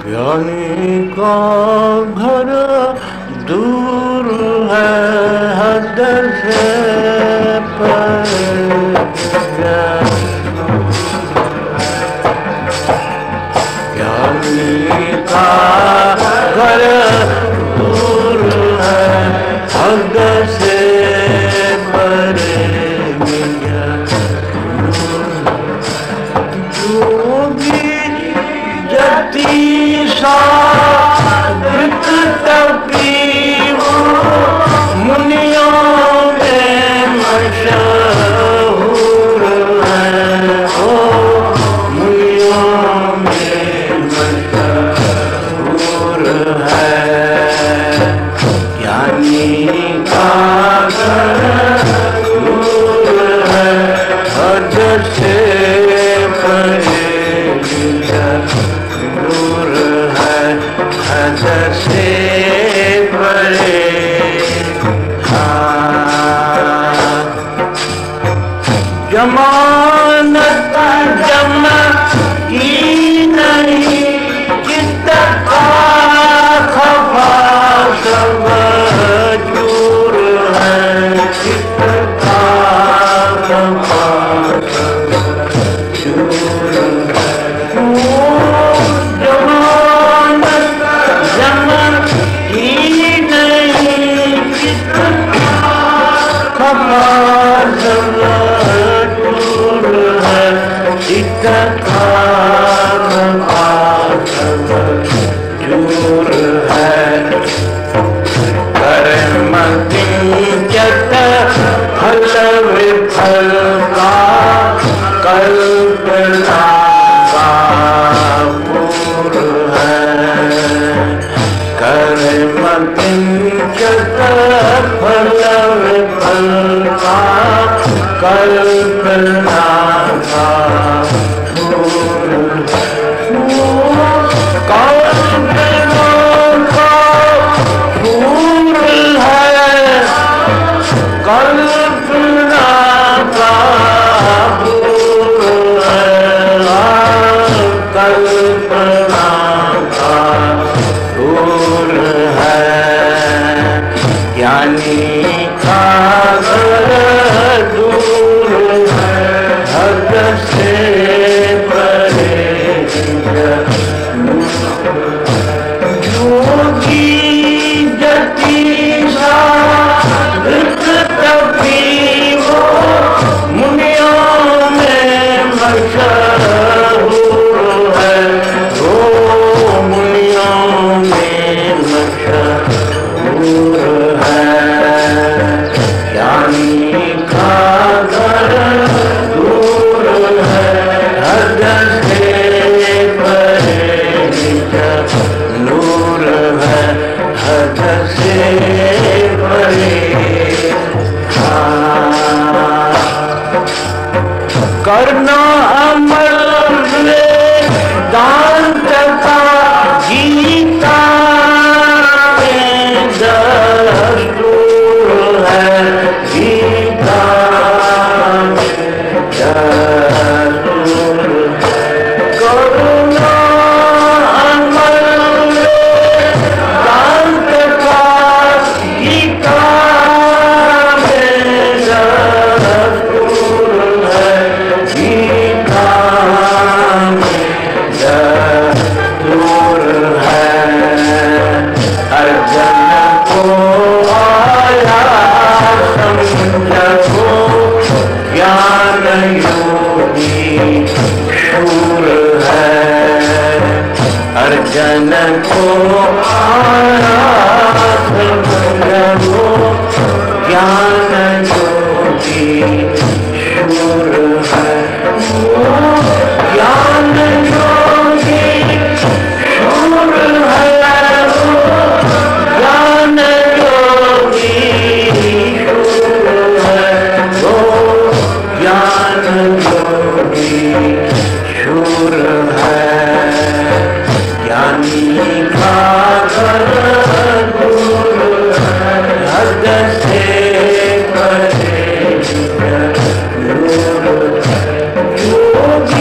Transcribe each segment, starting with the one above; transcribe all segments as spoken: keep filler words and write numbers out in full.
ज्ञानी का घर दूर है हद से परे। ज्ञानी का घर दूर है हद से परे। योगी जति सावृत तपी वो मुनियों में मशहूर है। ओ मुनियों में मशहूर है। ज्ञानी का घर दूर है हद से परे। दूर है हद से परे। जमानत जमा की नहीं चित्त का खफा सब दूर है। चित्त का खफा सब दूर है। जमानत जमा की नहीं चित्त का खफा सब दूर है। चित्त का खफा सब दूर है। कर्म किंचित फल विफल का कल्पना का पूर है। कर्म किंचित फल विफल का कल्पना का पूर है। कल्पना का पूर है। कल्पना का पूर है। कल्पना का पूर है। ज्ञानी का घर दूर है हद से परे। योगी जति सावृत तपी वो मुनियों में मशहूर है। वो मुनियों में मशहूर है। ज्ञानी का घर दूर है हद से परे। नूर है हद से परे। करना अमल वेदांत का गीता में दस्तूर है। गीता में दस्तूर है। करना अमल वेदांत का गीता में दस्तूर है। गीता में दस्तूर है। अर्जुन को आया समझो ज्ञान योगी शूर है। अर्जुन को आया समझो ज्ञान योगी शूर है। ज्ञान योगी शूर है। ज्ञान योगी शूर है। ज्ञान योगी शूर है। ज्ञानी का घर दूर है हद से परे।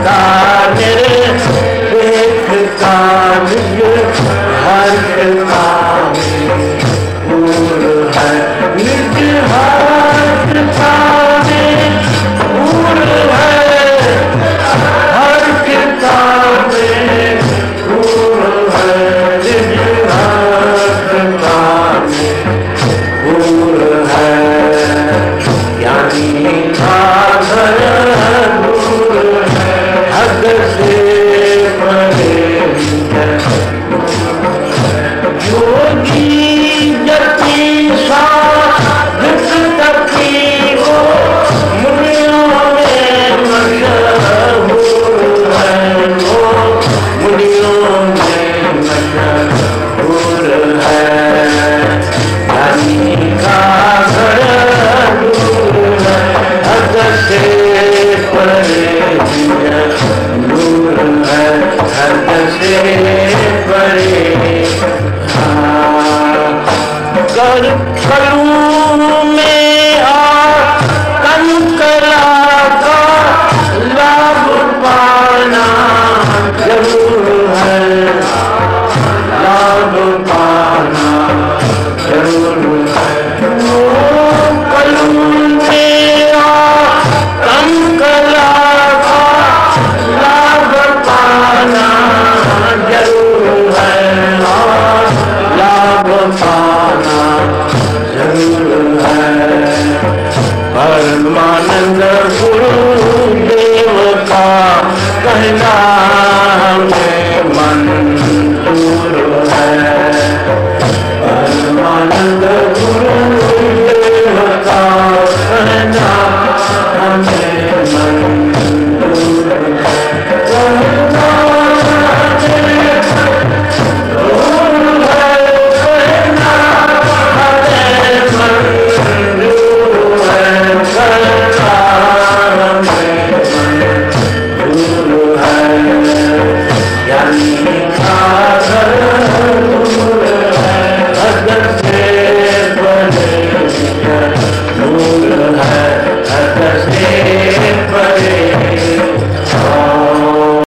गाने देख काम हर काम पूर है निज हाथ पावे पूर है हर काम पूर है निज हाथ पावे पूर है ज्ञानी सागर दूर है हद से